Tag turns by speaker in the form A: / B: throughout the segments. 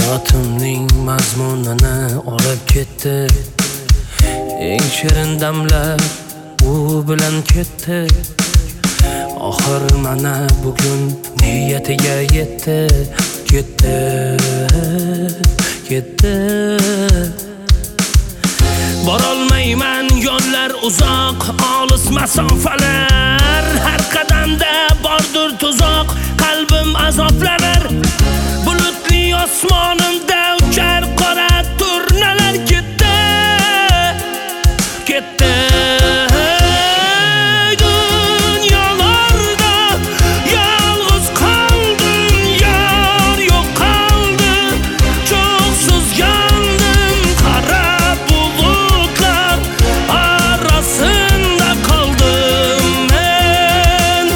A: Hayotimning mazmunini olib ketdi. Eng shirin damlar u bilan ketdi. Oxir mana bugun niyatiga yetdi. Ketdi. Borolmayman yo'llar uzoq, olis masofalar. Har qadamda bordir tuzoq, qalbim azoblanar. Bulutli osmonimda uchar qora turnalar. Ketdi. Dunyolarda yolg'iz qoldim, yor yo'q qoldi. Cho'qsiz yondim, qora bulutlar arasida qoldim men.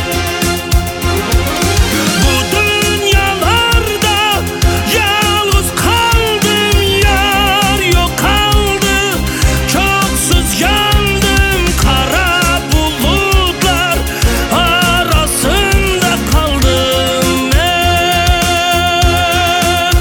A: Bu dunyolarda yolg'iz qoldim, yor yo'q qoldi. Cho'qsiz yondim, qora bulutlar arasida qoldim men.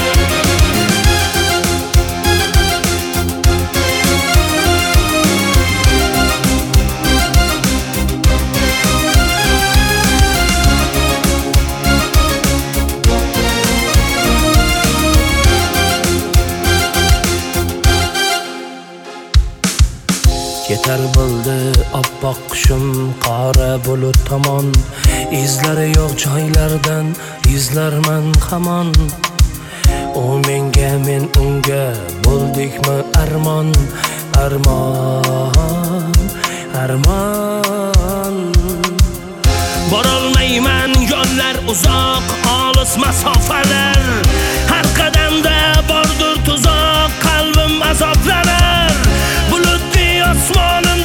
A: Ketar bo'ldi oppoq qushim qora bulut tomon. Izlari yo'q joylardan izlarman hamon. U menga, men unga bo'ldikmi armon. Borolmayman yo'llar uzoq, olis masofalar. Har qadamda bordir tuzoq, qalbim azoblanar. Bulutli osmonim